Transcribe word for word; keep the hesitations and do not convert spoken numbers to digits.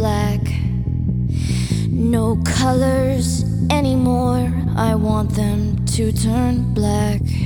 black. No colors anymore, I want them to turn black.